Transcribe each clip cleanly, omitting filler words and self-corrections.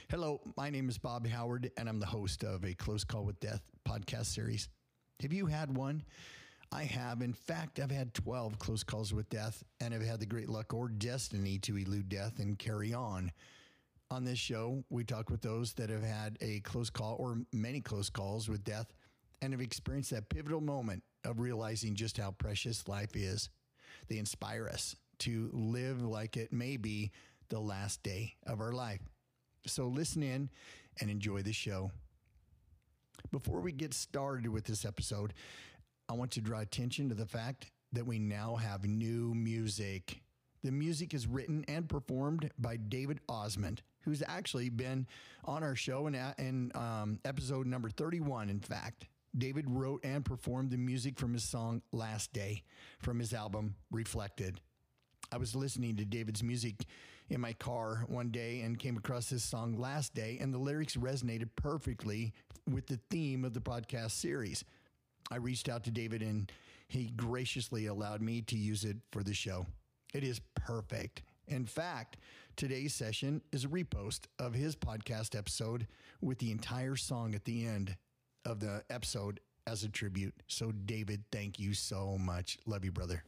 Hello, my name is Bob Howard, and I'm the host of a Close Call with Death podcast series. Have you had one? I have. In fact, I've had 12 close calls with death, and I've had the great luck or destiny to elude death and carry on. On this show, we talk with those that have had a close call or many close calls with death and have experienced that pivotal moment of realizing just how precious life is. They inspire us to live like it may be the last day of our life. So listen in and enjoy the show. Before we get started with this episode, I want to draw attention to the fact that we now have new music. The music is written and performed by David Osmond, who's actually been on our show in episode number 31, in fact. David wrote and performed the music from his song Last Day from his album Reflected. I was listening to David's music in my car one day and came across this song Last Day, and the lyrics resonated perfectly with the theme of the podcast series. I reached out to David, and he graciously allowed me to use it for the show. It is perfect. In fact, today's session is a repost of his podcast episode with the entire song at the end of the episode as a tribute. So, David, thank you so much. Love you, brother.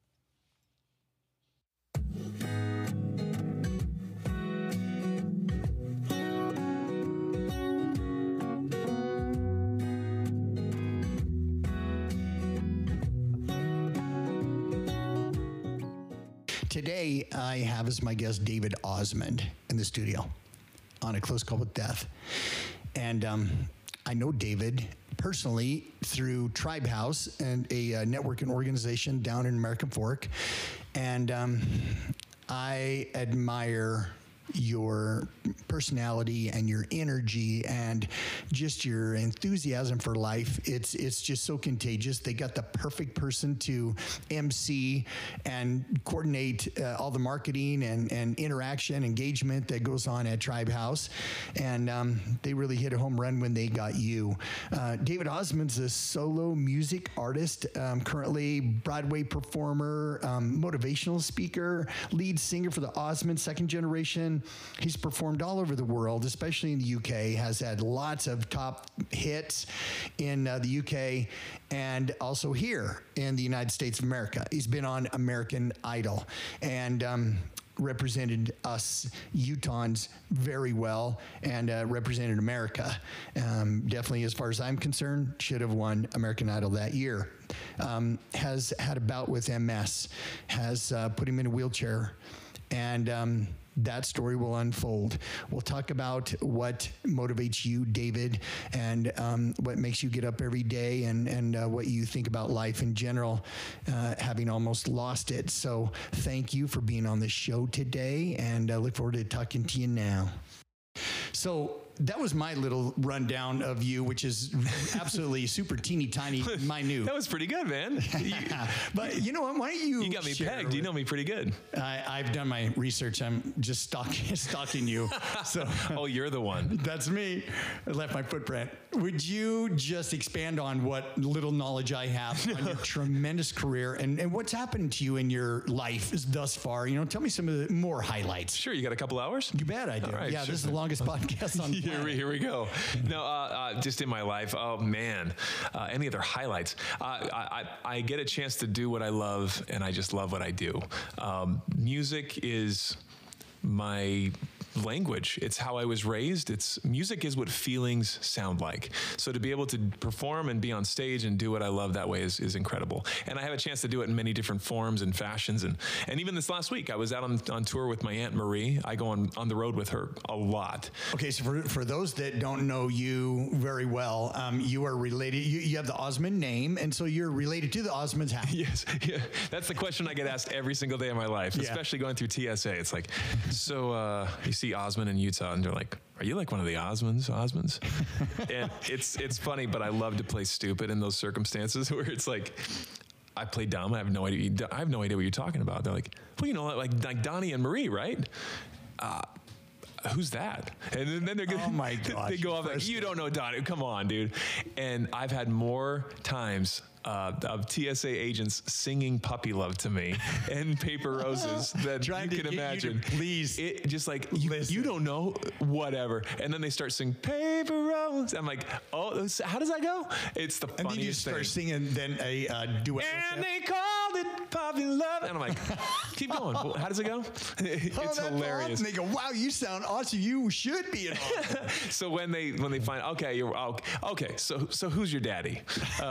Today, I have as my guest David Osmond in the studio on A Close Call with Death. And I know David personally through Tribe House and a networking organization down in American Fork. And I admire your personality and your energy and just your enthusiasm for life. It's just so contagious. They got the perfect person to MC and coordinate all the marketing and interaction, engagement that goes on at Tribe House. And they really hit a home run when they got you. David Osmond's a solo music artist, currently Broadway performer, motivational speaker, lead singer for the Osmond second generation. He's performed all over the world, especially in the UK, has had lots of top hits in the UK and also here in the United States of America. He's been on American Idol and represented us Utahns very well and represented America. Definitely, as far as I'm concerned, should have won American Idol that year. Has had a bout with MS, has put him in a wheelchair, and that story will unfold. We'll talk about what motivates you, David, and what makes you get up every day and what you think about life in general, having almost lost it. So thank you for being on the show today, and I look forward to talking to you now. So that was my little rundown of you, which is absolutely super teeny tiny, minute. That was pretty good, man. But you know what? Why don't you? You got me pegged. You know me pretty good. I've done my research. I'm just stalking you. So, oh, you're the one. That's me. I left my footprint. Would you just expand on what little knowledge I have on your tremendous career and what's happened to you in your life thus far? You know, tell me some of the more highlights. Sure. You got a couple hours? You bet I do. Right, yeah, sure. This is the longest podcast on Here we go. No, just in my life. Oh man, any other highlights? I get a chance to do what I love, and I just love what I do. Music is my language. It's how I was raised. Music is what feelings sound like. So to be able to perform and be on stage and do what I love that way is incredible. And I have a chance to do it in many different forms and fashions. And even this last week, I was out on tour with my Aunt Marie. I go on the road with her a lot. Okay, so for those that don't know you very well, you are related. You have the Osmond name, and so you're related to the Osmonds house. Yes, yeah. That's the question I get asked every single day of my life, especially going through TSA. It's like, so you see Osmond in Utah, and they're like, are you like one of the Osmonds? And it's funny, but I love to play stupid in those circumstances where it's like, I play dumb. I have no idea what you're talking about. They're like, well, you know, like Donnie and Marie, right? who's that? And then they're gonna, oh my gosh, they go off like, you don't know Donnie. Come on, dude. And I've had more times of TSA agents singing "Puppy Love" to me and "Paper Roses" that you can imagine. Please, it just like you don't know, whatever. And then they start singing "Paper Rose." I'm like, oh, how does that go? It's the funniest thing. And then you start singing then a duet. And they called it "Puppy Love," and I'm like, keep going. How does it go? It's hilarious. Awesome. They go, wow, you sound awesome. You should be an author. So when they find, okay, you're okay. So who's your daddy?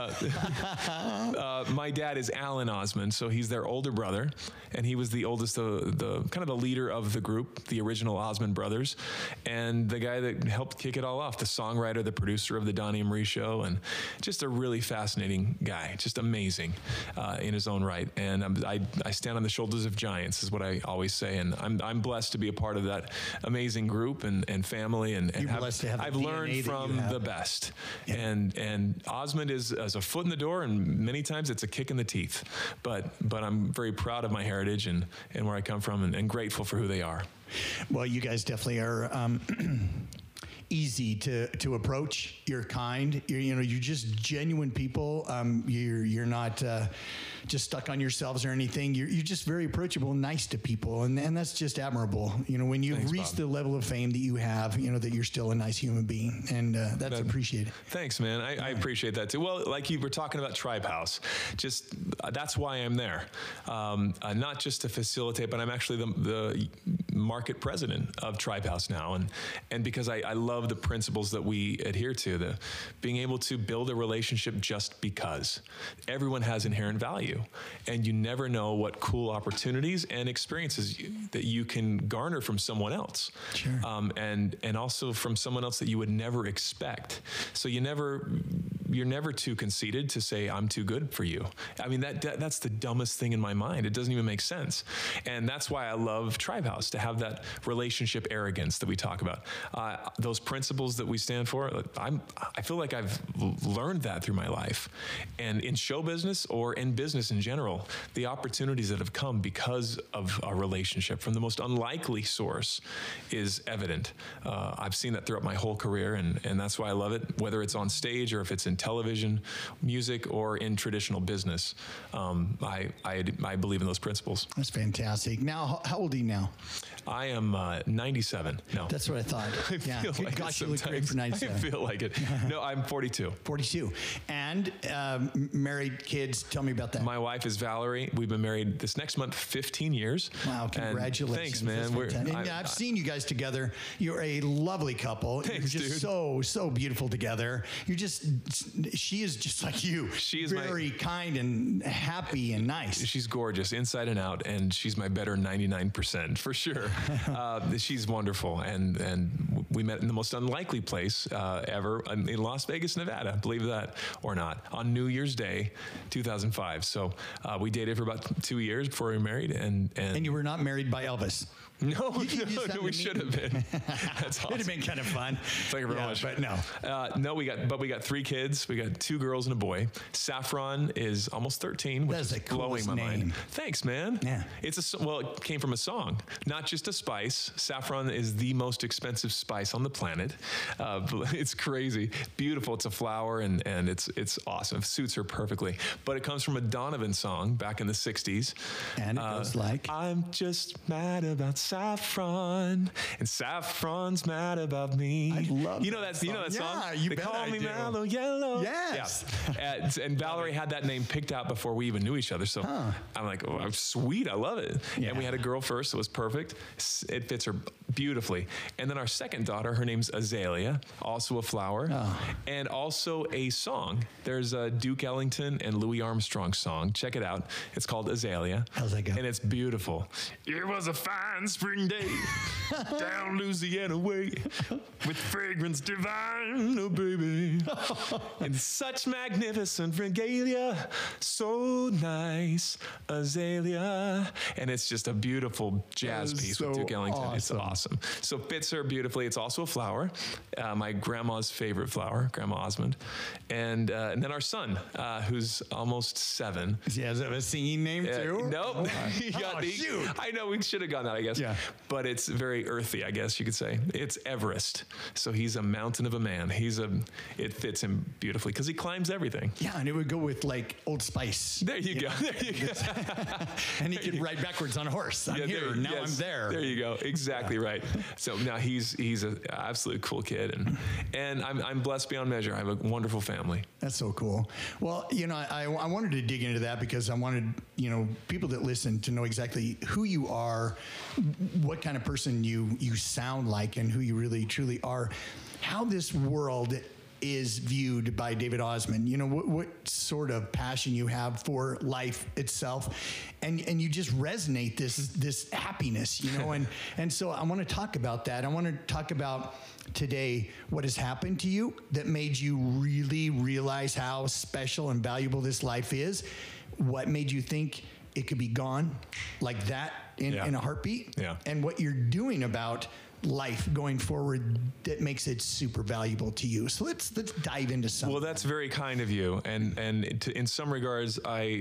My dad is Alan Osmond, so he's their older brother, and he was the oldest, the kind of the leader of the group, the original Osmond brothers, and the guy that helped kick it all off, the songwriter, the producer of the Donnie and Marie Show, and just a really fascinating guy, just amazing in his own right. And I stand on the shoulders of giants, is what I always say, and I'm blessed to be a part of that amazing group and family, and I've learned from the best. Yeah. And Osmond is a foot in the door, and many times it's a kick in the teeth, but I'm very proud of my heritage and where I come from, and grateful for who they are. Well, you guys definitely are easy to approach. You're kind. You're just genuine people. You're not just stuck on yourselves or anything. You're just very approachable, nice to people, and that's just admirable. When you reach the level of fame that you have, that you're still a nice human being, and that's appreciated. Thanks, man. I appreciate that too. Well, like you were talking about Tribe House, just that's why I'm there. Not just to facilitate, but I'm actually the market president of Tribe House now, and because I love the principles that we adhere to, the being able to build a relationship just because. Everyone has inherent value, and you never know what cool opportunities and experiences that you can garner from someone else. Sure. And also from someone else that you would never expect. So you're never too conceited to say, I'm too good for you. I mean, that's the dumbest thing in my mind. It doesn't even make sense. And that's why I love Tribe House, to have that relationship arrogance that we talk about. Those principles that we stand for, I feel like I've learned that through my life. And in show business or in business in general, the opportunities that have come because of a relationship from the most unlikely source is evident. I've seen that throughout my whole career, and that's why I love it, whether it's on stage or if it's in television, music, or in traditional business. I believe in those principles. That's fantastic. Now, how old are you now? I am 97. No. That's what I thought. I feel like gosh, you look great for 97. I feel like it. No, I'm 42. 42. And married, kids, tell me about that. My wife is Valerie. We've been married this next month 15 years. Wow, congratulations. And thanks, man. I've seen you guys together. You're a lovely couple. Thanks, You're just dude. so beautiful together. She is just like you. She is very kind and happy and nice. She's gorgeous inside and out, and she's my better 99% for sure. She's wonderful, and we met in the most unlikely place ever in Las Vegas, Nevada, believe that or not, on New Year's Day, 2005. So we dated for about 2 years before we were married, and you were not married by Elvis. No, we should have been. That's awesome. It'd have been kind of fun. Thank you very much. But no. We got 3 kids. We got 2 girls and a boy. Saffron is almost 13, which is blowing my mind. Thanks, man. Yeah. It came from a song, not just a spice. Saffron is the most expensive spice on the planet. It's crazy, beautiful. It's a flower, and it's awesome. It suits her perfectly. But it comes from a Donovan song back in the '60s, and it goes like, "I'm just mad about saffron, and saffron's mad about me." I love that song. Yeah, you they bet call I me do. Mallow Yellow. Yes. Yeah. And Valerie had that name picked out before we even knew each other. So I'm like, oh, sweet, I love it. Yeah. And we had a girl first, so it was perfect. It fits her beautifully. And then our second daughter, her name's Azalea, also a flower, and also a song. There's a Duke Ellington and Louis Armstrong song. Check it out. It's called Azalea. How's that go? And it's beautiful. It was a fine spring day down Louisiana way with fragrance divine, oh baby, in such magnificent regalia, so nice, Azalea. And it's just a beautiful jazz piece with Duke Ellington. Awesome. It's awesome. So fits her beautifully. It's also a flower, my grandma's favorite flower, Grandma Osmond. And then our son, who's almost 7. Does he have a singing name too? Nope. Shoot. I know, we should have gone that, I guess. Yeah. But it's very earthy, I guess you could say. It's Everest. So he's a mountain of a man. It fits him beautifully because he climbs everything. Yeah, and it would go with like Old Spice. There you go. There you go. And he could ride backwards on a horse. I'm here, now I'm there. There you go. Exactly right. So now he's an absolute cool kid, and I'm blessed beyond measure. I have a wonderful family. That's so cool. Well, I wanted to dig into that because I wanted, people that listen to know exactly who you are, what kind of person you sound like, and who you really truly are, how this world is viewed by David Osmond. What sort of passion you have for life itself, and you just resonate this happiness, and so I want to talk about that. I want to talk about today what has happened to you that made you really realize how special and valuable this life is. What made you think it could be gone like that in a heartbeat? Yeah. And what you're doing about life going forward that makes it super valuable to you. So let's dive into something. Well, that's very kind of you, and in some regards,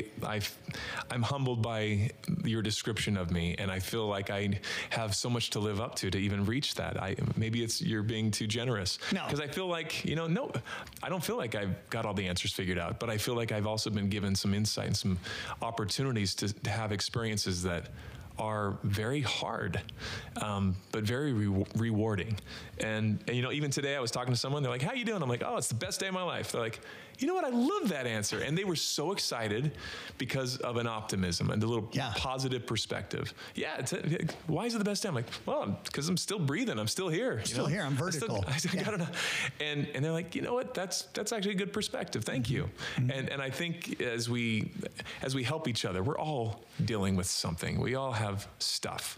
I'm humbled by your description of me, and I feel like I have so much to live up to even reach that. Maybe you're being too generous. No, because I feel like no, I don't feel like I've got all the answers figured out, but I feel like I've also been given some insight and some opportunities to have experiences that are very hard, but very rewarding. And even today I was talking to someone, they're like, how you doing? I'm like, oh, it's the best day of my life. They're like, you know what? I love that answer. And they were so excited because of an optimism and a little positive perspective. Yeah. Why is it the best day? I'm like, well, because I'm still breathing. I'm still here. Still here. I'm vertical. I don't know. And they're like, you know what? That's actually a good perspective. Thank you. And I think as we help each other, we're all dealing with something. We all have stuff.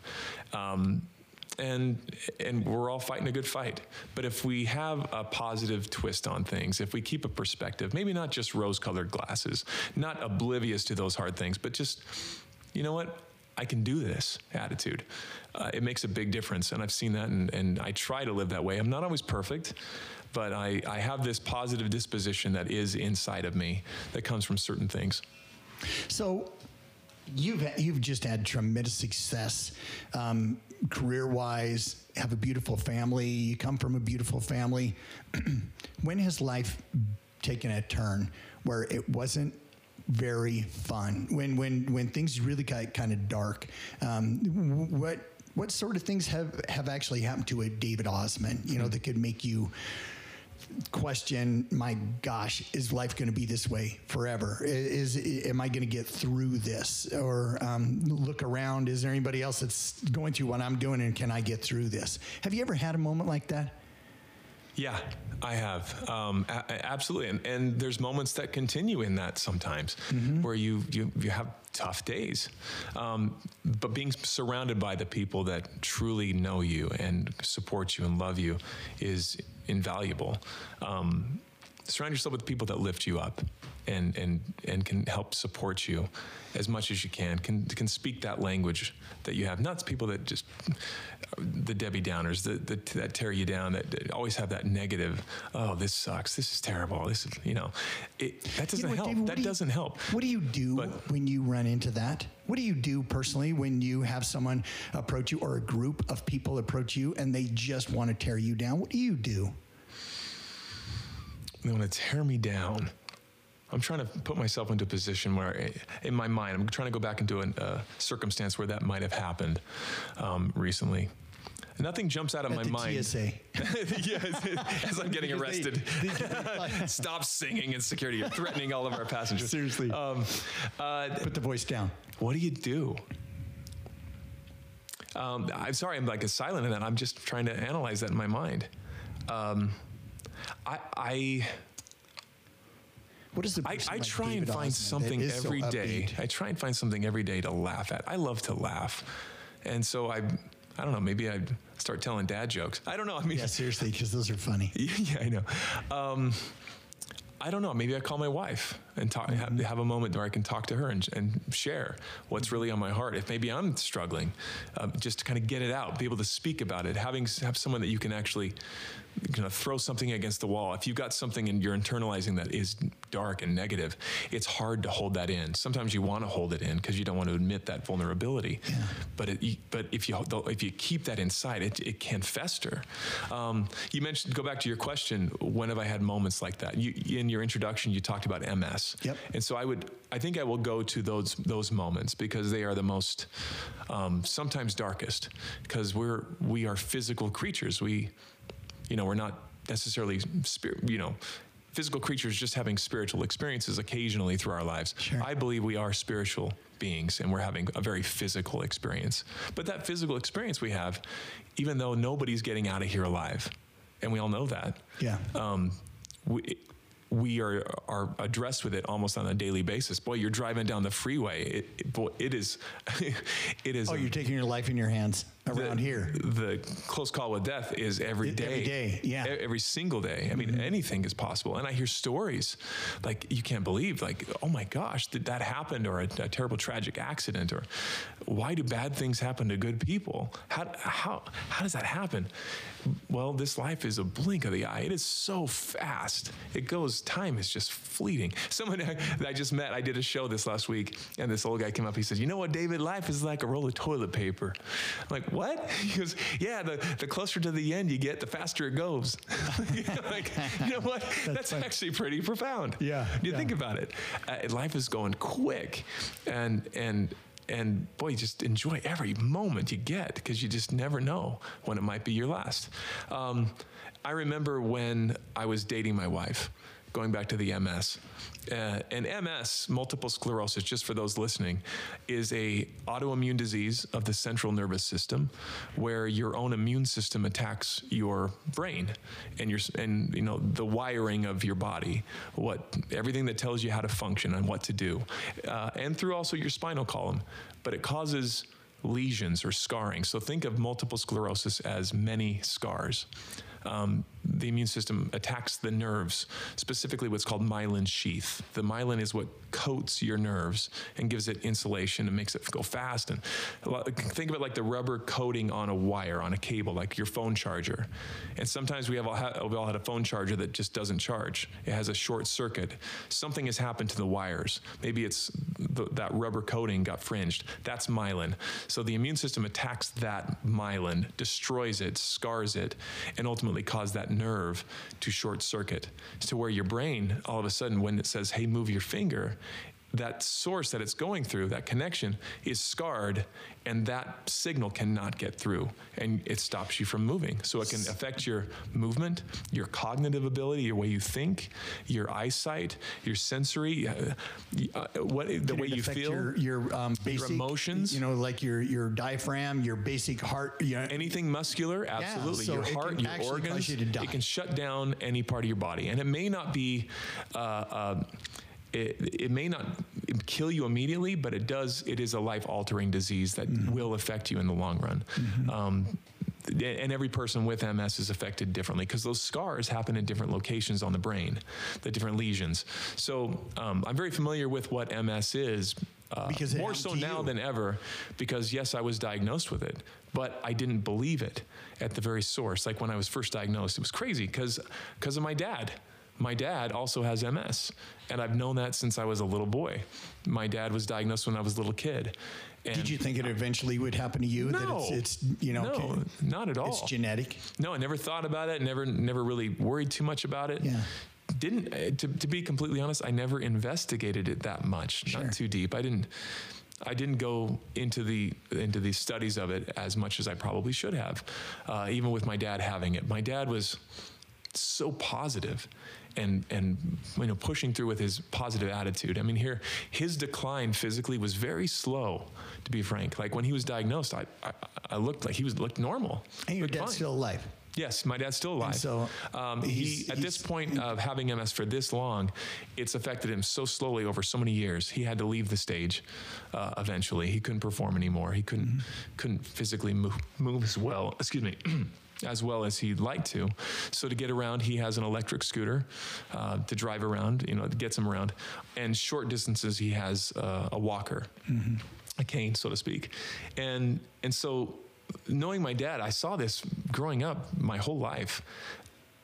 And we're all fighting a good fight. But if we have a positive twist on things, if we keep a perspective, maybe not just rose-colored glasses, not oblivious to those hard things, but just, you know what, I can do this attitude. It makes a big difference, and I've seen that, and I try to live that way. I'm not always perfect, but I have this positive disposition that is inside of me that comes from certain things. So you've just had tremendous success career-wise, have a beautiful family, you come from a beautiful family. When has life taken a turn where it wasn't very fun? When things really got kind of dark, what sort of things have actually happened to a David Osmond, that could make you question, my gosh, is life going to be this way forever? Am I going to get through this? Or look around, is there anybody else that's going through what I'm doing, and can I get through this? Have you ever had a moment like that? Yeah, I have. Absolutely. And there's moments that continue in that sometimes, where you have tough days. But being surrounded by the people that truly know you and support you and love you is invaluable. Surround yourself with people that lift you up and can help support you as much as you can speak that language that you have. Not people that just, the Debbie Downers, that tear you down, that always have that negative, oh, this sucks, this is terrible, this is, that doesn't help. David, that doesn't help. What do you do when you run into that? What do you do personally when you have someone approach you, or a group of people approach you, and they just want to tear you down? What do you do? They want to tear me down. I'm trying to put myself into a position where, in my mind, I'm trying to go back into a circumstance where that might have happened recently. Nothing jumps out of my mind. TSA. Yes, as I'm getting arrested. Stop singing in security. You're threatening all of our passengers. Seriously. Put the voice down. What do you do? I'm sorry, I'm like silent in that. I'm just trying to analyze that in my mind. What is the I try and find something every day. I try and find something every day to laugh at. I love to laugh. And so I don't know, maybe I'd start telling dad jokes. I don't know. I mean, yeah, seriously, because those are funny. Yeah, I know. I don't know. Maybe I call my wife and talk, have a moment where I can talk to her and share what's really on my heart. If maybe I'm struggling, just to kind of get it out, be able to speak about it, have someone that you can actually throw something against the wall. If you've got something and you're internalizing that is dark and negative, it's hard to hold that in. Sometimes you want to hold it in because you don't want to admit that vulnerability. Yeah. But if you keep that inside, it can fester. You mentioned, go back to your question, when have I had moments like that? In your introduction, you talked about MS. Yep. And so I think I will go to those moments because they are the most sometimes darkest, because we are physical creatures. We're not necessarily physical creatures just having spiritual experiences occasionally through our lives. Sure. I believe we are spiritual beings and we're having a very physical experience. But that physical experience we have, even though nobody's getting out of here alive, and we all know that. Yeah. We are addressed with it almost on a daily basis. Boy, you're driving down the freeway. It is. Oh, you're taking your life in your hands around here. The close call with death is every day. Every day, yeah. Every single day. I mean, anything is possible. And I hear stories like you can't believe, like, oh my gosh, did that happen? Or a terrible tragic accident? Or why do bad things happen to good people? How does that happen? Well, this life is a blink of the eye. It is so fast. Time is just fleeting. Someone that I just met, I did a show this last week, and this old guy came up. He says, "You know what, David? Life is like a roll of toilet paper." I'm like, what? He goes, "Yeah, the closer to the end you get, the faster it goes." Like, you know what? That's actually pretty profound. Yeah. You think about it. Life is going quick, and boy, you just enjoy every moment you get because you just never know when it might be your last. I remember when I was dating my wife, going back to the MS. And MS, multiple sclerosis, just for those listening, is a autoimmune disease of the central nervous system where your own immune system attacks your brain and the wiring of your body, everything that tells you how to function and what to do, and through also your spinal column. But it causes lesions or scarring. So think of multiple sclerosis as many scars. The immune system attacks the nerves, specifically what's called myelin sheath. The myelin is what coats your nerves and gives it insulation and makes it go fast. And think of it like the rubber coating on a wire, on a cable, like your phone charger. And sometimes we all had a phone charger that just doesn't charge. It has a short circuit. Something has happened to the wires. Maybe it's that rubber coating got fringed. That's myelin. So the immune system attacks that myelin, destroys it, scars it, and ultimately cause that nerve to short circuit to where your brain, all of a sudden, when it says, "Hey, move your finger," that source that it's going through, that connection, is scarred, and that signal cannot get through, and it stops you from moving. So it can affect your movement, your cognitive ability, your way you think, your eyesight, your sensory, the way you feel, your basic, your emotions. Like your diaphragm, your basic heart. Anything muscular, absolutely. Yeah, so your heart, your organs. It can shut down any part of your body, and it may not be. It may not kill you immediately, but it is a life-altering disease that will affect you in the long run. And every person with MS is affected differently because those scars happen in different locations on the brain, the different lesions. So I'm very familiar with what MS is, more so now than ever, because yes, I was diagnosed with it, but I didn't believe it at the very source. Like when I was first diagnosed, it was crazy because of my dad. My dad also has MS, and I've known that since I was a little boy. My dad was diagnosed when I was a little kid. And did you think it eventually would happen to you? No, no, not at all. It's genetic. No, I never thought about it. Never really worried too much about it. Yeah. To be completely honest, I never investigated it that much. Sure. Not too deep. I didn't go into the studies of it as much as I probably should have. Even with my dad having it, my dad was so positive and pushing through with his positive attitude. I mean, his decline physically was very slow, to be frank. Like when he was diagnosed, I looked like he looked normal. And your dad's still alive. Yes, my dad's still alive. And so at this point of having MS for this long, it's affected him so slowly over so many years. He had to leave the stage eventually. He couldn't perform anymore. He couldn't physically move as well. Excuse me. As well as he'd like to. So to get around, he has an electric scooter to drive around, it gets him around. And short distances, he has a walker, a cane, so to speak. And so knowing my dad, I saw this growing up my whole life.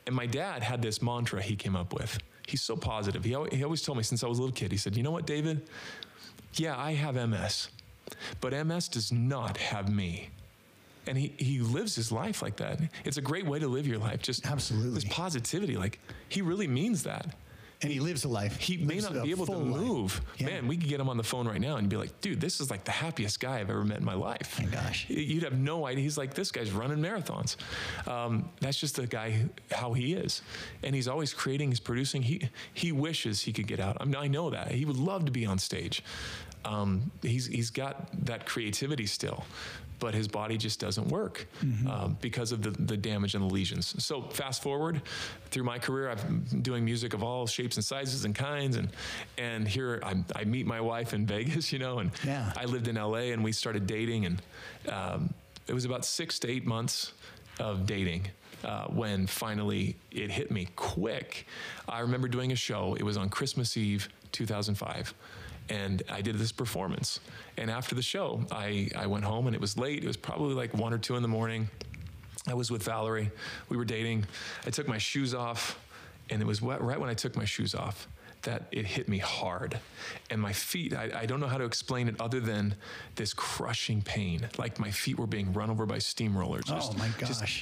And my dad had this mantra he came up with. He's so positive. He always told me since I was a little kid, he said, you know what, David? Yeah, I have MS, but MS does not have me. And he lives his life like that. It's a great way to live your life. Just absolutely this positivity. Like, he really means that. And he lives a life. He may not be able to move. Yeah. Man, we could get him on the phone right now and be like, dude, this is like the happiest guy I've ever met in my life. My gosh. You'd have no idea. He's like, this guy's running marathons. That's just the guy, how he is. And he's always creating, he's producing. He wishes he could get out. I mean, I know that. He would love to be on stage. He's got that creativity still, but his body just doesn't work because of the damage and the lesions. So fast forward through my career, I've been doing music of all shapes and sizes and kinds, and here I meet my wife in Vegas, you know, and yeah. I lived in LA, and we started dating, and it was about 6 to 8 months of dating when finally it hit me quick. I remember doing a show. It was on Christmas Eve, 2005. And I did this performance. And after the show, I went home, and it was late. It was probably like 1 or 2 in the morning. I was with Valerie. We were dating. I took my shoes off, and it was right when I took my shoes off that it hit me hard. And my feet, I don't know how to explain it other than this crushing pain. Like my feet were being run over by steamrollers. Oh my gosh.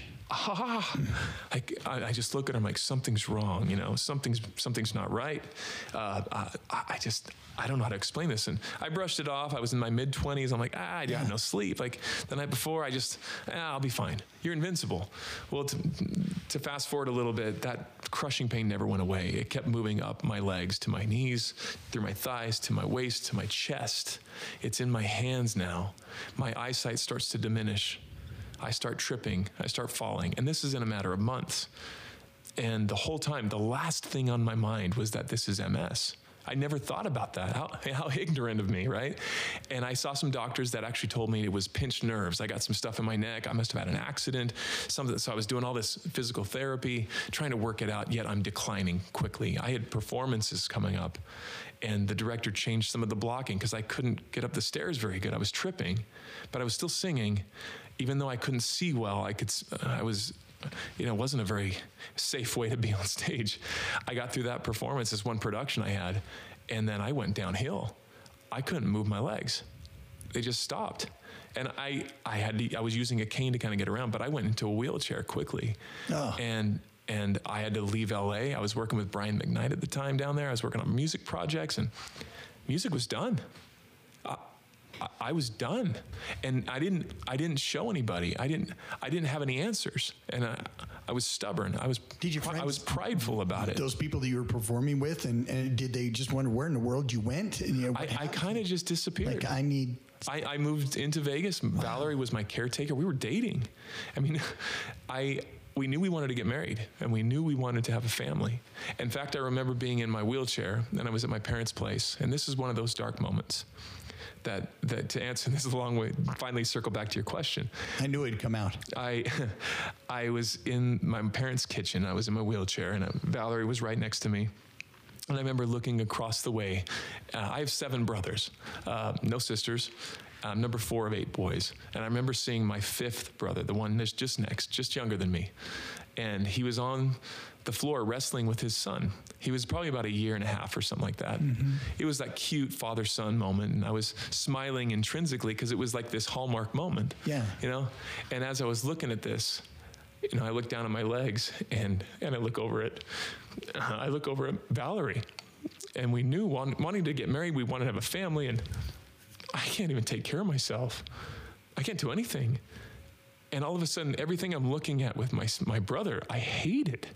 I just look at him like, something's wrong, you know, something's not right. I don't know how to explain this. And I brushed it off. I was in my mid-20s. I'm like, I got no sleep. Like the night before, I'll be fine. You're invincible. Well, to fast forward a little bit, that crushing pain never went away. It kept moving up my legs to my knees, through my thighs, to my waist, to my chest. It's in my hands now. My eyesight starts to diminish. I start tripping, I start falling, and this is in a matter of months. And the whole time, the last thing on my mind was that this is MS. I never thought about that. How ignorant of me, right? And I saw some doctors that actually told me it was pinched nerves. I got some stuff in my neck. I must have had an accident. So I was doing all this physical therapy, trying to work it out, yet I'm declining quickly. I had performances coming up, and the director changed some of the blocking because I couldn't get up the stairs very good. I was tripping, but I was still singing. Even though I couldn't see well, it wasn't a very safe way to be on stage. I got through that performance, this one production I had, and then I went downhill. I couldn't move my legs. They just stopped. And I was using a cane to kind of get around, but I went into a wheelchair quickly. Oh. And I had to leave LA. I was working with Brian McKnight at the time down there. I was working on music projects, and music was done. I was done, and I didn't show anybody. I didn't have any answers, and I was stubborn. I was prideful about it. Those people that you were performing with, and did they just wonder where in the world you went? And, you know, I kind of just disappeared. Like I moved into Vegas. Wow. Valerie was my caretaker. We were dating. I mean, we knew we wanted to get married, and we knew we wanted to have a family. In fact, I remember being in my wheelchair, and I was at my parents' place, and this is one of those dark moments. That to answer this a long way, finally circle back to your question. I knew it'd come out. I was in my parents' kitchen. I was in my wheelchair, and Valerie was right next to me. And I remember looking across the way. I have 7 brothers, no sisters. I'm number 4 of 8 boys. And I remember seeing my 5th brother, the one that's just next, just younger than me. And he was on the floor wrestling with his son. He was probably about 1.5 years or something like that. Mm-hmm. It was that cute father-son moment, and I was smiling intrinsically because it was like this hallmark moment. Yeah. You know? And as I was looking at this, you know, I look down at my legs, and I look over at Valerie, and we knew wanting to get married, we wanted to have a family, and I can't even take care of myself. I can't do anything. And all of a sudden, everything I'm looking at with my brother, I hate it.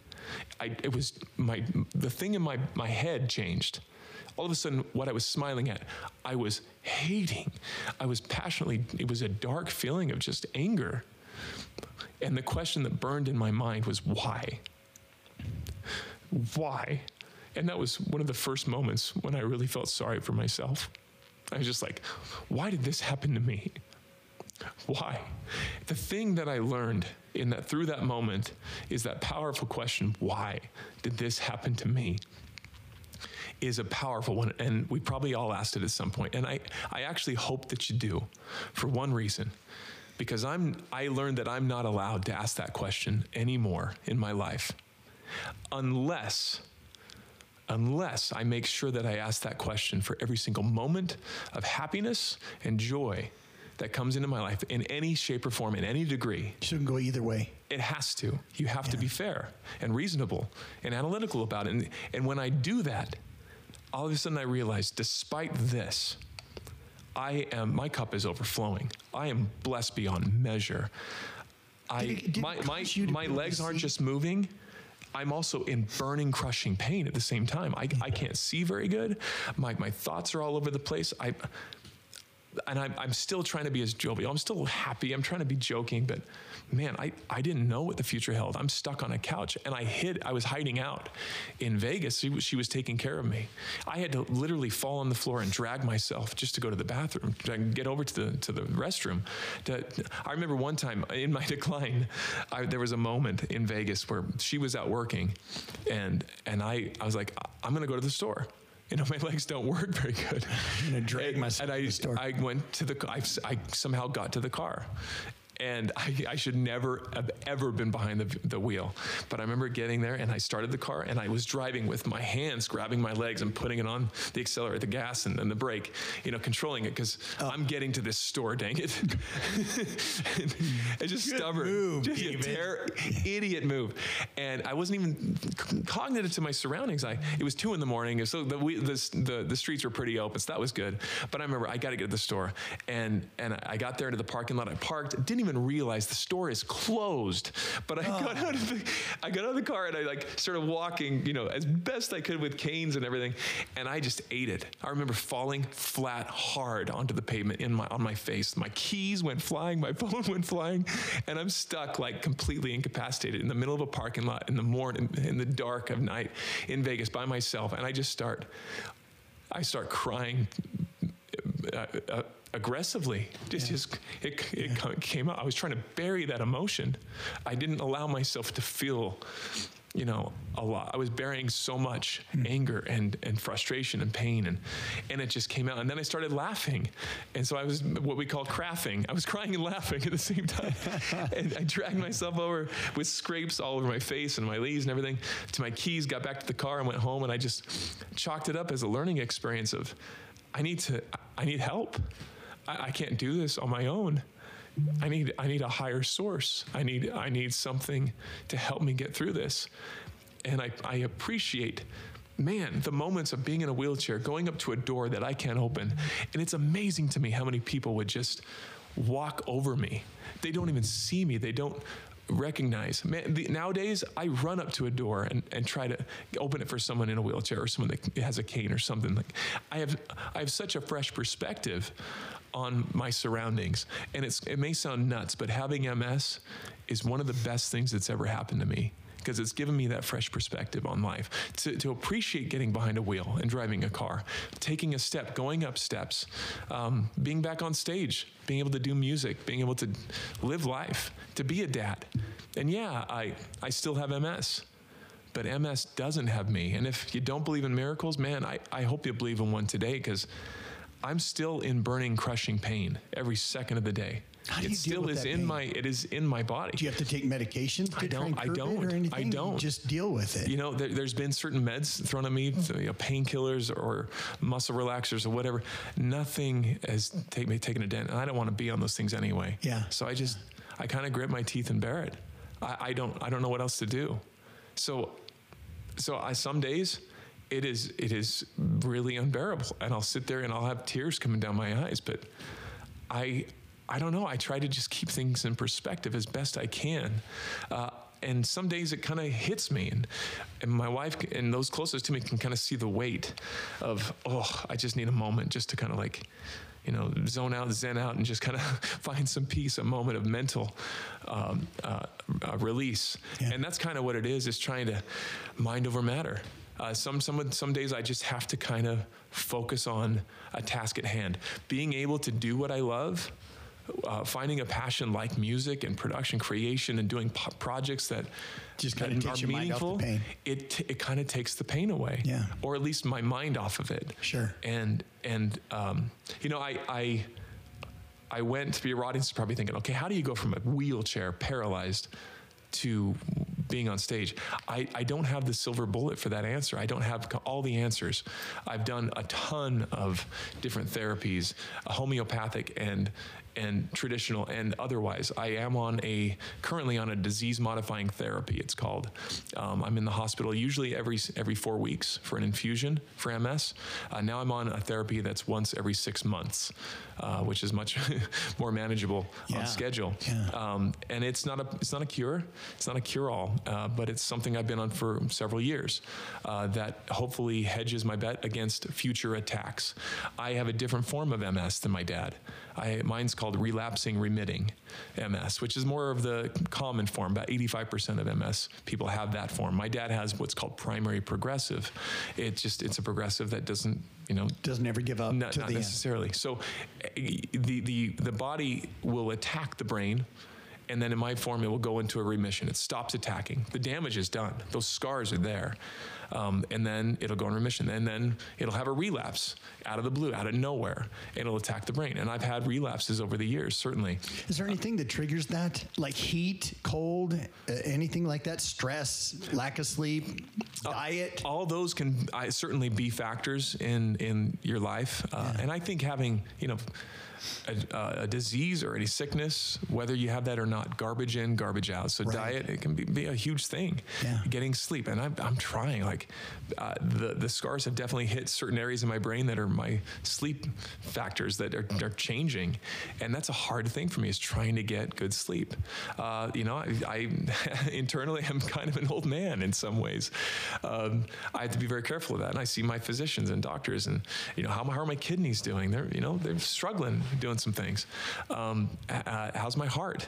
The thing in my head changed. All of a sudden, what I was smiling at, I was hating. I was passionately, it was a dark feeling of just anger. And the question that burned in my mind was, why? Why? And that was one of the first moments when I really felt sorry for myself. I was just like, why did this happen to me? Why? The thing that I learned through that moment is that powerful question, why did this happen to me? Is a powerful one, and we probably all asked it at some point. And I actually hope that you do, for one reason, because I learned that I'm not allowed to ask that question anymore in my life. unless I make sure that I ask that question for every single moment of happiness and joy that comes into my life in any shape or form, in any degree. It shouldn't go either way. It has to. You have to be fair and reasonable and analytical about it. And when I do that, all of a sudden I realize, despite this, my cup is overflowing. I am blessed beyond measure. My legs aren't just moving. I'm also in burning, crushing pain at the same time. I can't see very good. My thoughts are all over the place. I'm still trying to be as jovial. I'm still happy. I'm trying to be joking, but man, I didn't know what the future held. I'm stuck on a couch, and I was hiding out in Vegas. She was taking care of me. I had to literally fall on the floor and drag myself just to go to the bathroom, to get over to the restroom. I remember one time in my decline, there was a moment in Vegas where she was out working, and I was like, I'm going to go to the store. My legs don't work very good. I'm going to drag myself to the store. I went to I somehow got to the car. And I should never have ever been behind the wheel. But I remember getting there, and I started the car, and I was driving with my hands grabbing my legs and putting it on the accelerator, the gas, and the brake, controlling it, because I'm getting to this store, dang it. It's just stubborn. Move, just idiot move. And I wasn't even cognitive to my surroundings. It was 2 a.m, so the streets were pretty open, so that was good. But I remember I got to get to the store, and I got there into the parking lot. I parked, didn't even realize the store is closed. But I got out of the car, and I started walking, as best I could with canes and everything, and I just ate it. I remember falling flat hard onto the pavement on my face. My keys went flying, my phone went flying, and I'm stuck completely incapacitated in the middle of a parking lot in the morning, in the dark of night in Vegas by myself, and I start crying aggressively. It came out. I was trying to bury that emotion. I didn't allow myself to feel, a lot. I was burying so much anger and frustration and pain, and it just came out. And then I started laughing. And so I was what we call craffing. I was crying and laughing at the same time. And I dragged myself over with scrapes all over my face and my knees and everything to my keys, got back to the car and went home, and I just chalked it up as a learning experience of, I need help. I can't do this on my own. I need a higher source. I need something to help me get through this. And I appreciate, the moments of being in a wheelchair, going up to a door that I can't open. And it's amazing to me how many people would just walk over me. They don't even see me. They don't recognize. Nowadays, I run up to a door and try to open it for someone in a wheelchair or someone that has a cane or something. I have such a fresh perspective on my surroundings, and it may sound nuts, but having MS is one of the best things that's ever happened to me, because it's given me that fresh perspective on life, to appreciate getting behind a wheel and driving a car, taking a step, going up steps, being back on stage, being able to do music, being able to live life, to be a dad. And I still have MS, but MS doesn't have me. And if you don't believe in miracles, I hope you believe in one today, because I'm still in burning, crushing pain every second of the day. How do you deal with that pain? It is in my body. Do you have to take medication to I don't. You just deal with it. There's been certain meds thrown at me, painkillers or muscle relaxers or whatever. Nothing has taken a dent, and I don't want to be on those things anyway. Yeah. So I kind of grit my teeth and bear it. I don't know what else to do. So some days it is really unbearable, and I'll sit there and I'll have tears coming down my eyes, but I don't know. I try to just keep things in perspective as best I can. And some days it kind of hits me, and my wife and those closest to me can kind of see the weight of, I just need a moment just to kind of zone out, zen out, and just kind of find some peace, a moment of mental release. Yeah. And that's kind of what it is trying to mind over matter. Some days I just have to kind of focus on a task at hand. Being able to do what I love, finding a passion like music and production creation and doing projects that just kind of takes your meaningful, mind off the pain. It kind of takes the pain away, or at least my mind off of it. Sure. And I went to be, your audience is probably thinking, okay, how do you go from a wheelchair paralyzed to being on stage. I don't have the silver bullet for that answer. I don't have all the answers. I've done a ton of different therapies, homeopathic and traditional and otherwise. I am currently on a disease-modifying therapy, it's called. I'm in the hospital usually every 4 weeks for an infusion for MS. Now I'm on a therapy that's once every 6 months, which is much more manageable on schedule. Yeah. And it's not a cure. It's not a cure-all, but it's something I've been on for several years that hopefully hedges my bet against future attacks. I have a different form of MS than my dad. Mine's called relapsing remitting MS, which is more of the common form. About 85% of MS people have that form. My dad has what's called primary progressive. It's a progressive that doesn't ever give up not necessarily. End. So the body will attack the brain, and then in my form, it will go into a remission. It stops attacking. The damage is done. Those scars are there. And then it'll go in remission. And then it'll have a relapse out of the blue, out of nowhere. And it'll attack the brain. And I've had relapses over the years, certainly. Is there anything that triggers that? Like heat, cold, anything like that? Stress, lack of sleep, diet? All those can certainly be factors in your life. And I think having, a disease or any sickness, whether you have that or not, garbage in, garbage out. So diet, it can be a huge thing. Yeah. Getting sleep, and I'm trying. The scars have definitely hit certain areas in my brain that are my sleep factors that are changing, and that's a hard thing for me, is trying to get good sleep. I internally I'm kind of an old man in some ways. I have to be very careful of that, and I see my physicians and doctors, and how are my kidneys doing? They're struggling, doing some things. How's my heart?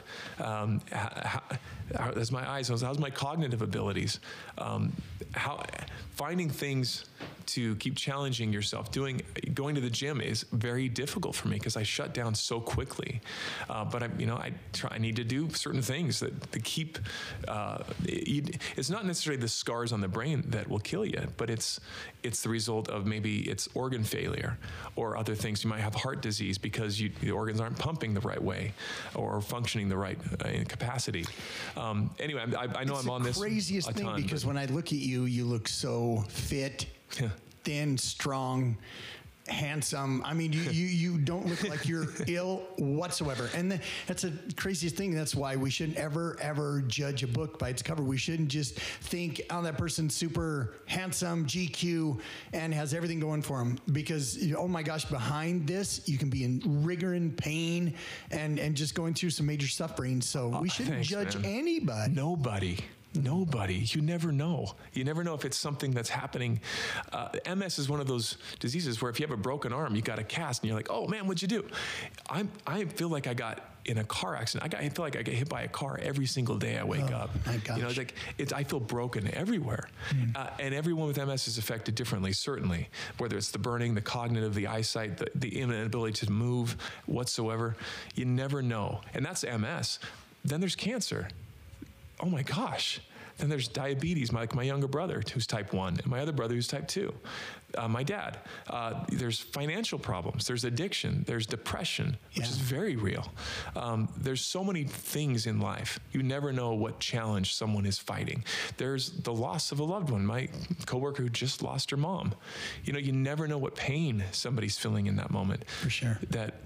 How's my eyes? How's my cognitive abilities? Finding things to keep challenging yourself. Going to the gym is very difficult for me because I shut down so quickly. But I need to do certain things to keep. It's not necessarily the scars on the brain that will kill you, but it's the result of maybe it's organ failure or other things. You might have heart disease because the organs aren't pumping the right way or functioning the right capacity. Anyway, I know I'm on this. It's the craziest thing because when I look at you, you look so fit, thin, strong, handsome. I mean, you don't look like you're ill whatsoever. And that's the craziest thing. That's why we shouldn't ever judge a book by its cover. We shouldn't just think, oh, that person's super handsome, GQ, and has everything going for him. Because, oh my gosh, behind this, you can be in rigor and pain and just going through some major suffering. So we shouldn't judge anybody. Nobody. You never know. You never know if it's something that's happening. MS is one of those diseases where if you have a broken arm, you got a cast, and you're like, oh man, what'd you do? I feel like I got in a car accident. I feel like I get hit by a car every single day I wake up. My gosh. I feel broken everywhere. And everyone with MS is affected differently, certainly. Whether it's the burning, the cognitive, the eyesight, the inability to move whatsoever. You never know. And that's MS. Then there's cancer. Oh my gosh. Then there's diabetes, like my younger brother, who's type 1, and my other brother, who's type 2. My dad. There's financial problems. There's addiction. There's depression, which is very real. There's so many things in life. You never know what challenge someone is fighting. There's the loss of a loved one. My coworker who just lost her mom. You never know what pain somebody's feeling in that moment. For sure.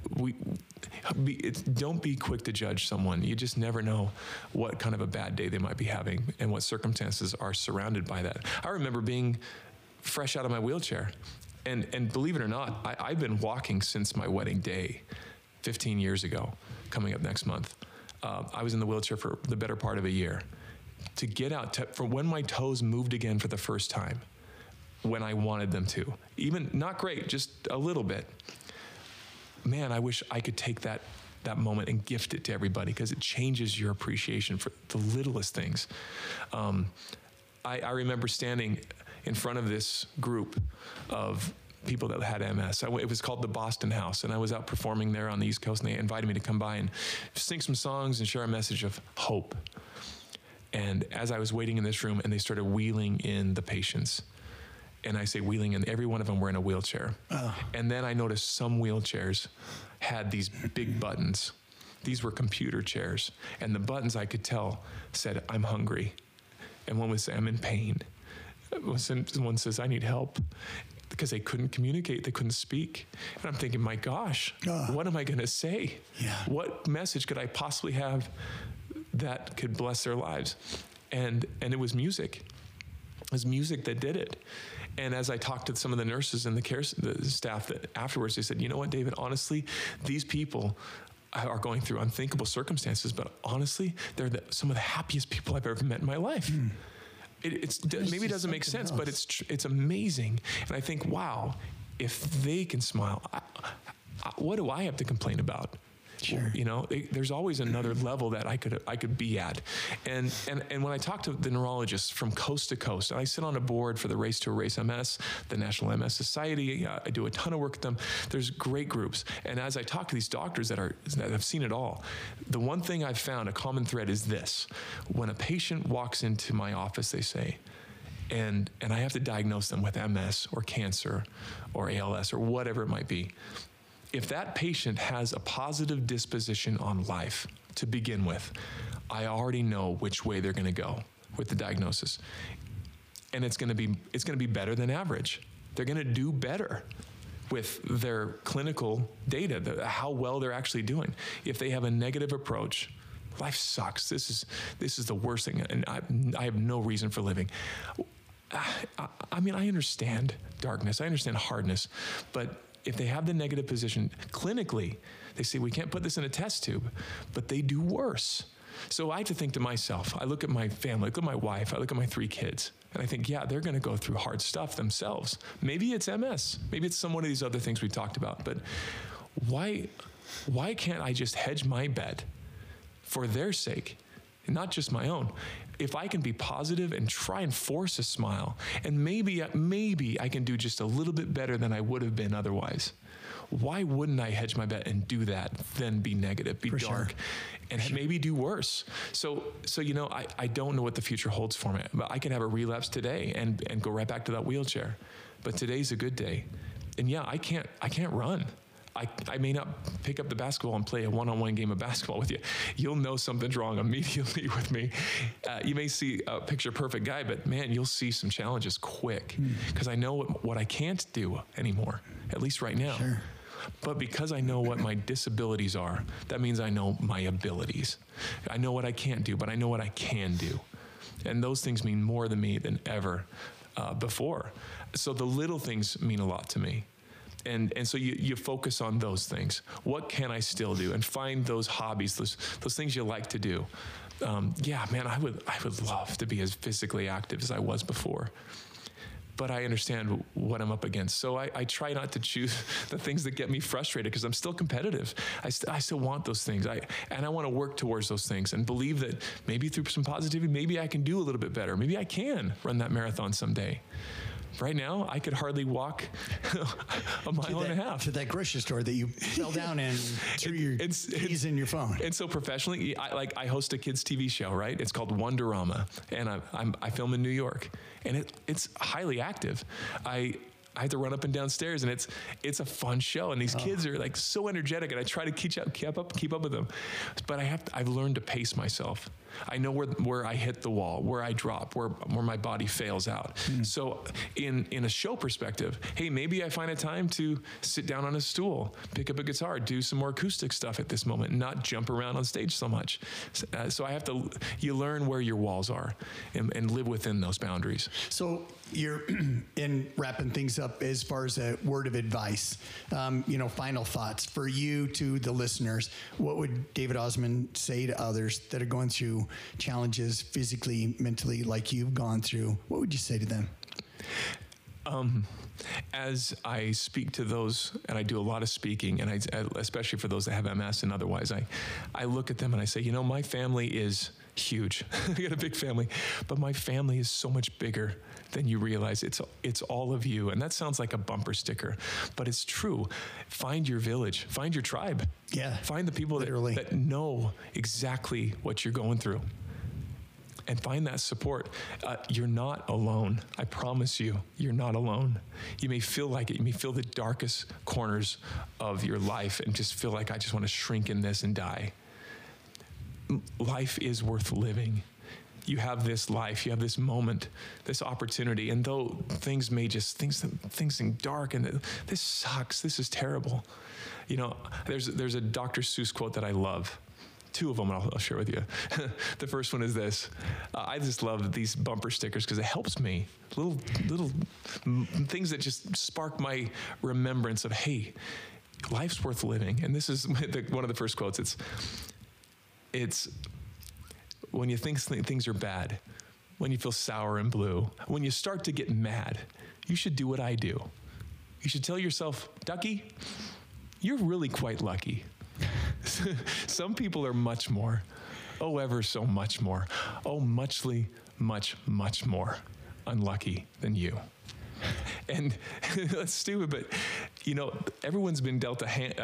Don't be quick to judge someone. You just never know what kind of a bad day they might be having and what circumstances are surrounded by that. I remember being fresh out of my wheelchair. And believe it or not, I've been walking since my wedding day 15 years ago, coming up next month. I was in the wheelchair for the better part of a year. To get out, for when my toes moved again for the first time, when I wanted them to, even not great, just a little bit. Man, I wish I could take that moment and gift it to everybody because it changes your appreciation for the littlest things. I remember standing in front of this group of people that had MS. It was called the Boston House, and I was out performing there on the East Coast, and they invited me to come by and sing some songs and share a message of hope. And as I was waiting in this room, and they started wheeling in the patients, and I say wheeling in, every one of them were in a wheelchair. And then I noticed some wheelchairs had these big buttons. These were computer chairs, and the buttons I could tell said, I'm hungry. and one would say, I'm in pain. One says, I need help, because they couldn't communicate, they couldn't speak. And I'm thinking, my gosh, what am I going to say? Yeah. What message could I possibly have that could bless their lives? And it was music. It was music that did it. And as I talked to some of the nurses and the staff that afterwards, they said, you know what, David, honestly, these people are going through unthinkable circumstances, but honestly, they're some of the happiest people I've ever met in my life. Maybe it doesn't make sense, but it's amazing. And I think, wow, if they can smile, what do I have to complain about? Sure. You know, there's always another level that I could be at. And when I talk to the neurologists from coast to coast, and I sit on a board for the Race to Erase MS, the National MS Society, I do a ton of work with them. There's great groups. And as I talk to these doctors that have seen it all, the one thing I've found, a common thread, is this. When a patient walks into my office, they say, and I have to diagnose them with MS or cancer or ALS or whatever it might be, if that patient has a positive disposition on life to begin with, I already know which way they're going to go with the diagnosis. And it's going to be better than average. They're going to do better with their clinical data, how well they're actually doing. If they have a negative approach, life sucks. This is the worst thing, and I have no reason for living. I mean, I understand darkness. I understand hardness, but if they have the negative position clinically, they say, we can't put this in a test tube, but they do worse. So I have to think to myself, I look at my family, I look at my wife, I look at my 3 kids, and I think, yeah, they're going to go through hard stuff themselves. Maybe it's MS. Maybe it's some one of these other things we talked about. But why can't I just hedge my bet for their sake, and not just my own? If I can be positive and try and force a smile, and maybe I can do just a little bit better than I would have been otherwise, why wouldn't I hedge my bet and do that, then be negative, be dark, and maybe do worse? So you know, I don't know what the future holds for me, but I could have a relapse today and go right back to that wheelchair. But today's a good day. And yeah, I can't run. I may not pick up the basketball and play a one-on-one game of basketball with you. You'll know something's wrong immediately with me. You may see a picture-perfect guy, but man, you'll see some challenges quick, because I know what I can't do anymore, at least right now. Sure. But because I know what my disabilities are, that means I know my abilities. I know what I can't do, but I know what I can do. And those things mean more to me than ever before. So the little things mean a lot to me. And so you focus on those things. What can I still do? And find those hobbies, those things you like to do. Yeah, man, I would love to be as physically active as I was before. But I understand what I'm up against. So I try not to choose the things that get me frustrated, because I'm still competitive. I still want those things. And I want to work towards those things and believe that maybe through some positivity, maybe I can do a little bit better. Maybe I can run that marathon someday. Right now, I could hardly walk a mile and a half. To that grocery store that you fell down and threw your keys in your phone. And so professionally, I host a kids' TV show, right? It's called Wonderama, and I film in New York, and it's highly active. I have to run up and down stairs, and it's a fun show, and these kids are like so energetic, and I try to keep up with them, but I've learned to pace myself. I know where I hit the wall, where I drop, where my body fails out. So in a show perspective, hey, maybe I find a time to sit down on a stool, pick up a guitar, do some more acoustic stuff at this moment, and not jump around on stage so much. So you learn where your walls are and live within those boundaries. So you're in wrapping things up as far as a word of advice, final thoughts for you to the listeners. What would David Osmond say to others that are going through challenges physically, mentally, like you've gone through? What would you say to them? As I speak to those, and I do a lot of speaking, and especially for those that have MS and otherwise, I look at them and I say, my family is huge. I got a big family, but my family is so much bigger than you realize. It's all of you. And that sounds like a bumper sticker, but it's true. Find your village, find your tribe. Yeah. Find the people that know exactly what you're going through. And find that support. You're not alone. I promise you, you're not alone. You may feel like it. You may feel the darkest corners of your life and just feel like I just want to shrink in this and die. Life is worth living. you have this life, you have this moment, this opportunity, and though things seem dark and this sucks, this is terrible. There's a Dr. Seuss quote that I love. Two of them I'll share with you. The first one is this. I just love these bumper stickers because it helps me. Little things that just spark my remembrance of, hey, life's worth living. And this is one of the first quotes. It's when you think things are bad, when you feel sour and blue, when you start to get mad, you should do what I do. You should tell yourself, Ducky, you're really quite lucky. Some people are much more. Oh, ever so much more. Oh, muchly, much, much more unlucky than you. And that's stupid, but everyone's been dealt a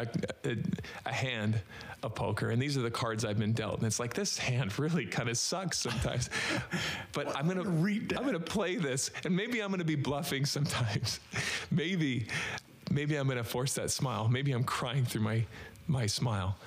hand of poker, and these are the cards I've been dealt. And it's like, this hand really kind of sucks sometimes. But I'm gonna play this, and maybe I'm gonna be bluffing sometimes. Maybe I'm gonna force that smile. Maybe I'm crying through my smile.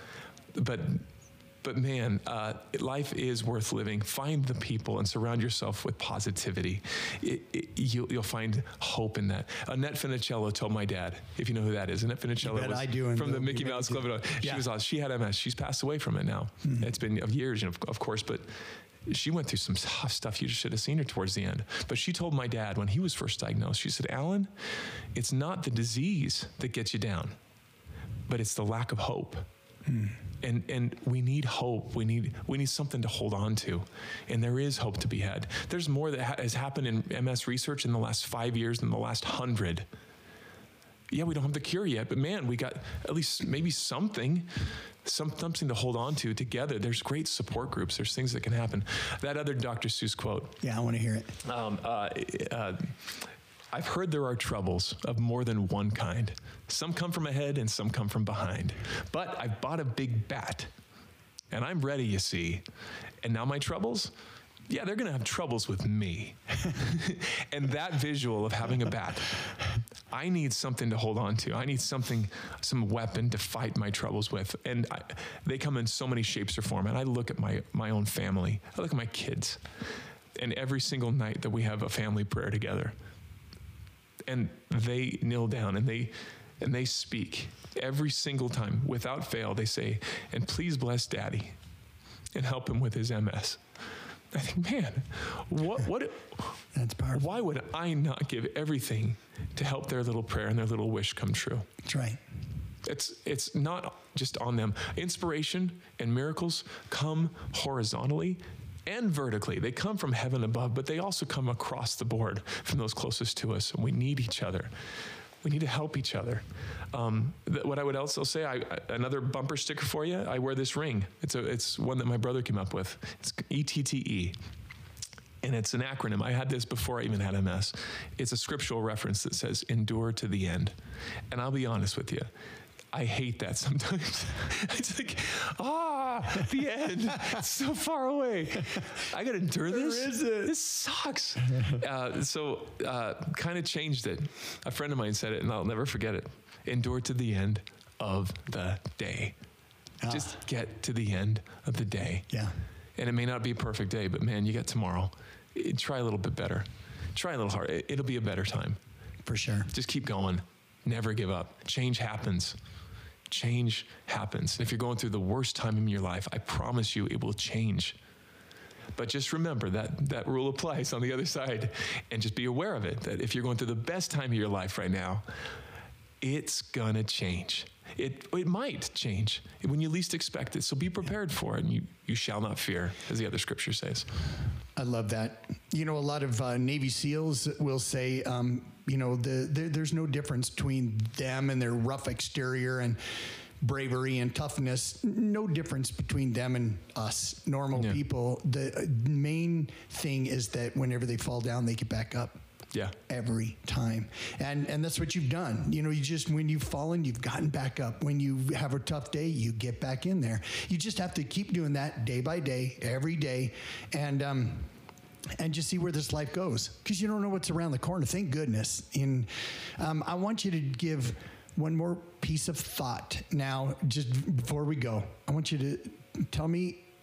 But man, life is worth living. Find the people and surround yourself with positivity. You'll find hope in that. Annette Funicello told my dad, if you know who that is. Annette Funicello was from the Mickey Mouse Club. She had MS. She's passed away from it now. Mm-hmm. It's been years, of course, but she went through some tough stuff. You should have seen her towards the end. But she told my dad when he was first diagnosed, she said, Alan, it's not the disease that gets you down, but it's the lack of hope. Mm. And we need hope. We need something to hold on to. And there is hope to be had. There's more that has happened in MS research in the last 5 years than the last 100. Yeah, we don't have the cure yet, but man, we got at least maybe something to hold on to together. There's great support groups. There's things that can happen. That other Dr. Seuss quote. Yeah, I want to hear it. I've heard there are troubles of more than one kind. Some come from ahead and some come from behind. But I've bought a big bat, and I'm ready, you see. And now my troubles? Yeah, they're going to have troubles with me. And that visual of having a bat, I need something to hold on to. I need some weapon to fight my troubles with. And they come in so many shapes or form. And I look at my own family. I look at my kids. And every single night that we have a family prayer together, and they kneel down and they speak every single time without fail. They say, and please bless Daddy and help him with his MS. I think, man, what? That's powerful. Why would I not give everything to help their little prayer and their little wish come true? That's right. It's not just on them. Inspiration and miracles come horizontally and vertically. They come from heaven above, but they also come across the board from those closest to us. And we need each other. We need to help each other. What I would also say, another bumper sticker for you, I wear this ring. It's one that my brother came up with. It's ETTE. And it's an acronym. I had this before I even had MS. It's a scriptural reference that says, endure to the end. And I'll be honest with you, I hate that sometimes. It's like, the end. It's so far away. I got to endure this? Where is it? This sucks. So kind of changed it. A friend of mine said it, and I'll never forget it. Endure to the end of the day. Just get to the end of the day. Yeah. And it may not be a perfect day, but man, you got tomorrow. Try a little bit better. Try a little harder. It'll be a better time. For sure. Just keep going. Never give up. Change happens. Change happens. If you're going through the worst time in your life, I promise you it will change. But just remember that rule applies on the other side. And just be aware of it, that if you're going through the best time of your life right now, it's going to change. It might change when you least expect it. So be prepared for it, and you shall not fear, as the other scripture says. I love that. A lot of Navy SEALs will say, there's no difference between them and their rough exterior and bravery and toughness. No difference between them and us, normal people. The main thing is that whenever they fall down, they get back up. Yeah. Every time. And that's what you've done. When you've fallen, you've gotten back up. When you have a tough day, you get back in there. You just have to keep doing that day by day, every day. And just see where this life goes. Because you don't know what's around the corner. Thank goodness. And I want you to give one more piece of thought now, just before we go. I want you to tell me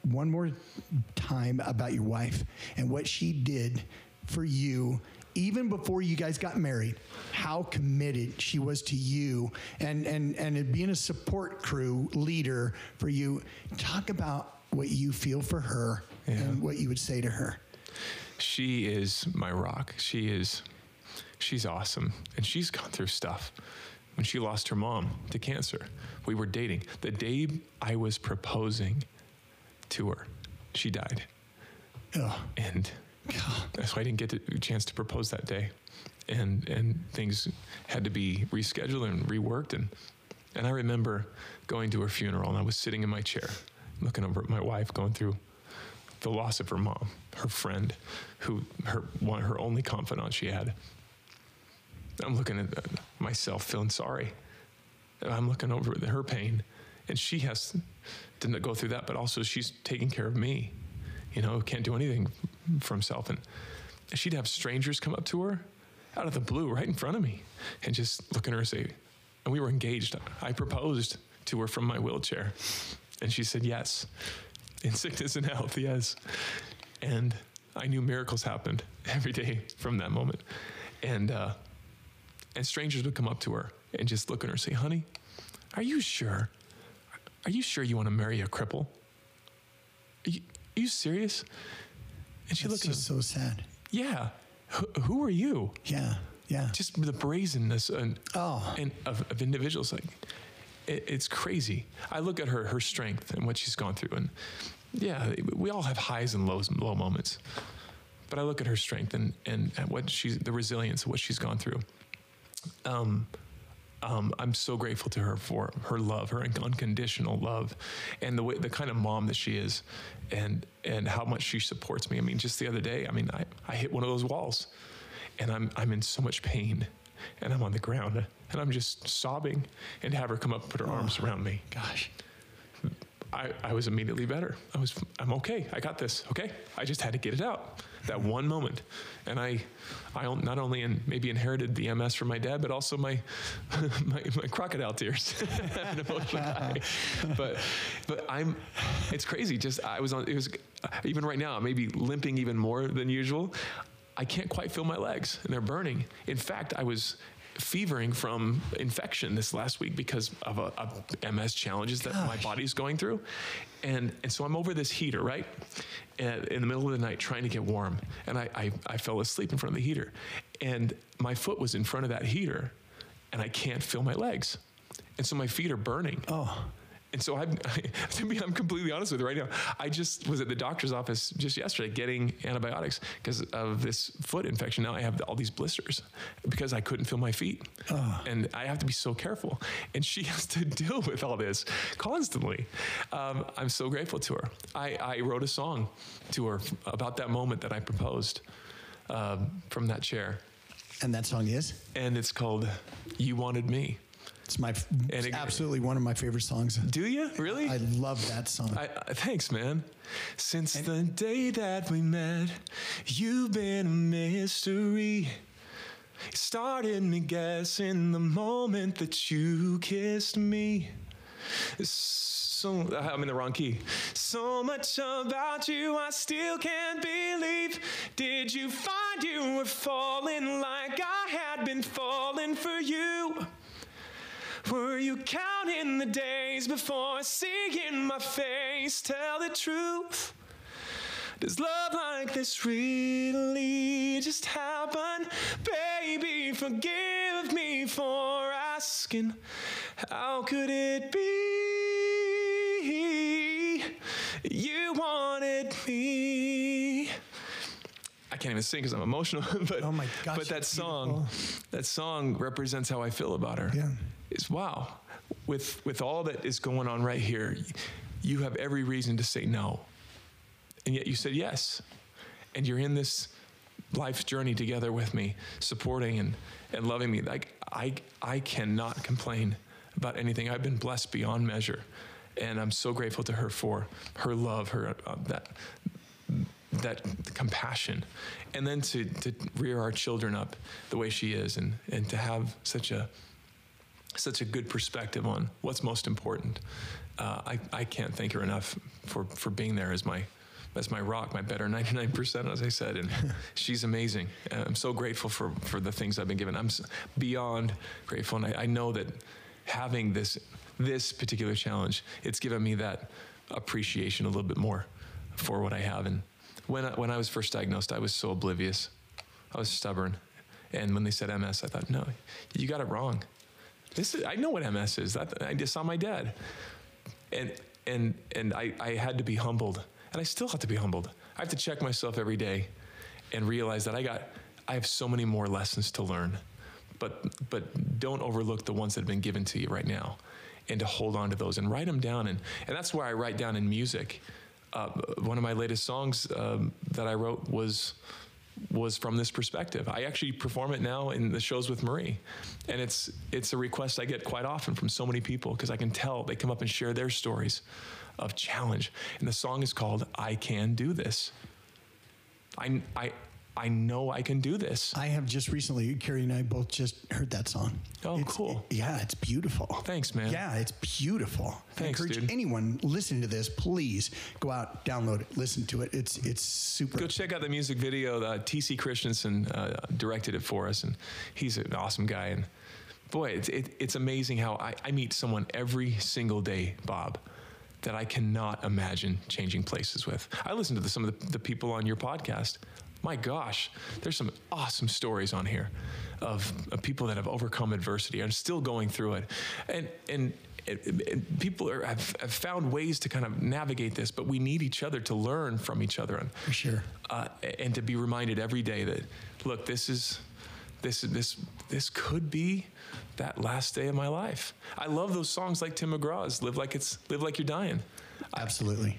one more time about your wife and what she did for you even before you guys got married, how committed she was to you and it being a support crew leader for you. Talk about what you feel for her and what you would say to her. She is my rock. She's awesome. And she's gone through stuff. When she lost her mom to cancer, we were dating. The day I was proposing to her, she died. Oh. And so I didn't get a chance to propose that day. And things had to be rescheduled and reworked. And I remember going to her funeral, and I was sitting in my chair, looking over at my wife going through the loss of her mom, her friend, her only confidant she had. I'm looking at myself feeling sorry. I'm looking over at her pain, and she has to go through that, but also she's taking care of me. Can't do anything for himself. And she'd have strangers come up to her out of the blue right in front of me and just look at her and say, and we were engaged. I proposed to her from my wheelchair, and she said yes. In sickness and health, yes. And I knew miracles happened every day from that moment. And strangers would come up to her and just look at her and say, honey, are you sure? Are you sure you want to marry a cripple? Are you serious? And she looked at me. So sad. Yeah. Who are you? Yeah. Just the brazenness and of individuals. Like, it's crazy. I look at her strength and what she's gone through. And yeah, we all have highs and low moments. But I look at her strength and what the resilience of what she's gone through. I'm so grateful to her for her love, her unconditional love, and the kind of mom that she is, and how much she supports me. I mean, just the other day, I hit one of those walls, and I'm in so much pain, and I'm on the ground, and I'm just sobbing, and to have her come up and put her arms around me. Gosh. I was immediately better. I'm okay. I got this. Okay. I just had to get it out. That one moment. And I not only maybe inherited the MS from my dad, but also my crocodile tears. An emotional guy. But it's crazy. It was even right now, maybe limping even more than usual. I can't quite feel my legs and they're burning. In fact, I was fevering from infection this last week because of a MS challenges that my body's going through. And so I'm over this heater, right? And in the middle of the night trying to get warm. And I fell asleep in front of the heater. And my foot was in front of that heater and I can't feel my legs. And so my feet are burning. Oh. And so I'm completely honest with you right now. I just was at the doctor's office just yesterday getting antibiotics because of this foot infection. Now I have all these blisters because I couldn't feel my feet. Oh. And I have to be so careful. And she has to deal with all this constantly. I'm so grateful to her. I wrote a song to her about that moment that I proposed from that chair. And that song is? And it's called You Wanted Me. It's absolutely one of my favorite songs. Do you? Really? I love that song. Thanks, man. Since the day that we met, you've been a mystery. It started me guessing the moment that you kissed me. I'm in the wrong key. So much about you I still can't believe. Did you find you were falling like I had been falling for you? Were you counting the days before seeing my face? Tell the truth. Does love like this really just happen? Baby, forgive me for asking. How could it be? You wanted me. I can't even sing because I'm emotional, but oh my gosh, but that song represents how I feel about her. Yeah. Is wow, with all that is going on right here, you have every reason to say no, and yet you said yes, and you're in this life's journey together with me, supporting and loving me. Like I cannot complain about anything. I've been blessed beyond measure, and I'm so grateful to her for her love, her that compassion, and then to rear our children up the way she is, and to have such a good perspective on what's most important. I can't thank her enough for being there as my rock, my better 99%, as I said. And she's amazing. I'm so grateful for the things I've been given. I'm beyond grateful. And I know that having this particular challenge, it's given me that appreciation a little bit more for what I have. And when I was first diagnosed, I was so oblivious. I was stubborn. And when they said MS, I thought, no, you got it wrong. I know what MS is. I just saw my dad. And I had to be humbled. And I still have to be humbled. I have to check myself every day and realize that I have so many more lessons to learn. But don't overlook the ones that have been given to you right now, and to hold on to those and write them down. And that's why I write down in music. One of my latest songs that I wrote was from this perspective. I actually perform it now in the shows with Marie. And it's a request I get quite often from so many people, because I can tell they come up and share their stories of challenge. And the song is called I Can Do This. I know I can do this. I have just recently, Carrie and I both just heard that song. Oh, cool. It's beautiful. Thanks, man. Yeah, it's beautiful. Thanks, I encourage dude. anyone listening to this, please go out, download it, listen to it. It's super. Go check out the music video. T.C. Christensen directed it for us, and he's an awesome guy. And boy, it's amazing how I meet someone every single day, Bob, that I cannot imagine changing places with. I listen to some of the people on your podcast. My gosh, there's some awesome stories on here of people that have overcome adversity and still going through it. And people have found ways to kind of navigate this, but we need each other to learn from each other. For sure. And to be reminded every day that, look, this could be that last day of my life. I love those songs like Tim McGraw's Live Like You're Dying. Absolutely.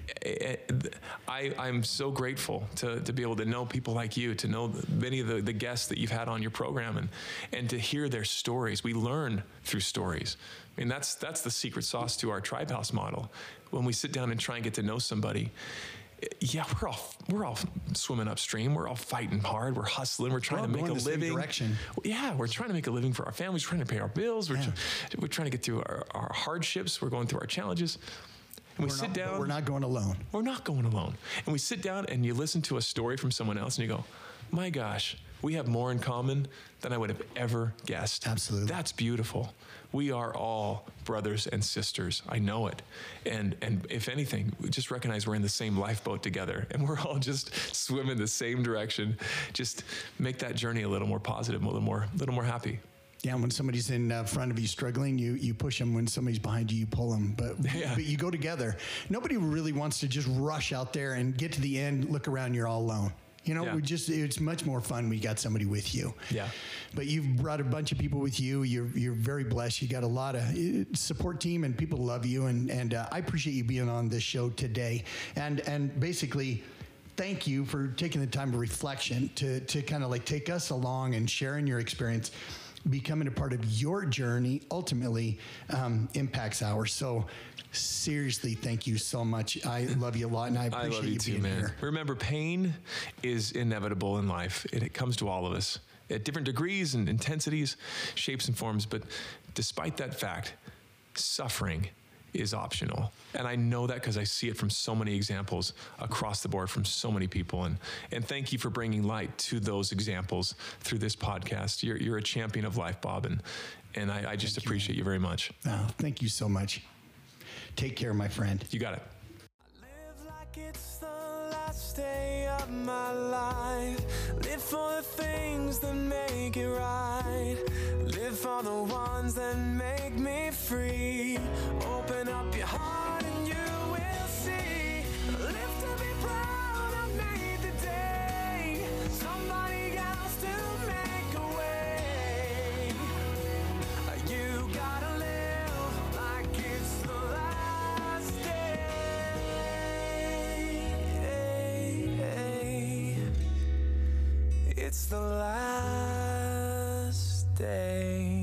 I'm so grateful to be able to know people like you, to know many of the guests that you've had on your program, and to hear their stories. We learn through stories. I mean, that's the secret sauce to our Tribe House model. When we sit down and try and get to know somebody, yeah, we're all swimming upstream. We're all fighting hard. We're hustling. We're trying to make a living. Yeah, we're trying to make a living for our families. We're trying to pay our bills. We're trying to get through our hardships. We're going through our challenges. And we sit down. But we're not going alone. We're not going alone. And we sit down and you listen to a story from someone else and you go, my gosh, we have more in common than I would have ever guessed. Absolutely. That's beautiful. We are all brothers and sisters. I know it. And if anything, we just recognize we're in the same lifeboat together and we're all just swimming the same direction. Just make that journey a little more positive, a little more happy. Yeah, when somebody's in front of you struggling, you push them. When somebody's behind you, you pull them. But you go together. Nobody really wants to just rush out there and get to the end, look around, you're all alone. You know, it's much more fun when you got somebody with you. Yeah. But you've brought a bunch of people with you. You're very blessed. You got a lot of support team, and people love you. And I appreciate you being on this show today. And basically, thank you for taking the time of reflection to kind of like take us along and sharing your experience. Becoming a part of your journey ultimately impacts ours. So seriously, thank you so much. I love you a lot, and I appreciate you being here. Remember, pain is inevitable in life. It comes to all of us at different degrees and intensities, shapes and forms. But despite that fact, suffering is optional. And I know that because I see it from so many examples across the board from so many people. And thank you for bringing light to those examples through this podcast. You're a champion of life, Bob, and I just appreciate you very much. Oh, thank you so much. Take care, my friend. You got it. I live like it's the last day of my life. Live for the things that make it right. Live for the ones that make me free. Open up your heart and you will see. Live to be proud, I made the day. Somebody else to make a way. You gotta live like it's the last day. It's the last day.